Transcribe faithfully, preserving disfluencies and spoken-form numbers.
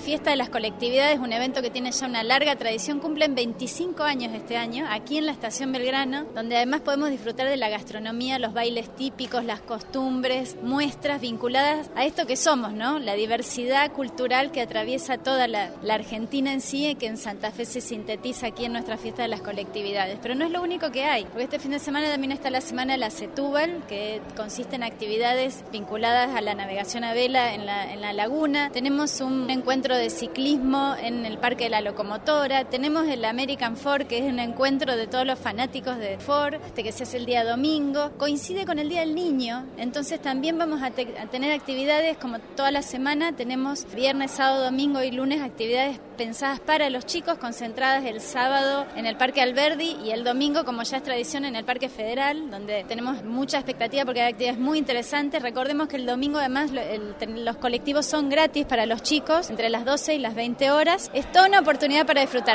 Fiesta de las Colectividades, un evento que tiene ya una larga tradición, cumplen veinticinco años este año, aquí en la Estación Belgrano, donde además podemos disfrutar de la gastronomía, los bailes típicos, las costumbres, muestras vinculadas a esto que somos, ¿no? La diversidad cultural que atraviesa toda la, la Argentina en sí, y que en Santa Fe se sintetiza aquí en nuestra Fiesta de las Colectividades. Pero no es lo único que hay, porque este fin de semana también está la Semana de la Setúbal, que consiste en actividades vinculadas a la navegación a vela en la, en la laguna. Tenemos un encuentro de ciclismo en el Parque de la Locomotora. Tenemos el American Ford, que es un encuentro de todos los fanáticos de Ford, este que se hace el día domingo. Coincide con el Día del Niño, entonces también vamos a, te- a tener actividades como toda la semana. Tenemos viernes, sábado, domingo y lunes actividades pensadas para los chicos, concentradas el sábado en el Parque Alberdi y el domingo, como ya es tradición, en el Parque Federal, donde tenemos mucha expectativa porque hay actividades muy interesantes. Recordemos que el domingo además lo- el, los colectivos son gratis para los chicos entre las doce y las veinte horas. Es toda una oportunidad para disfrutar.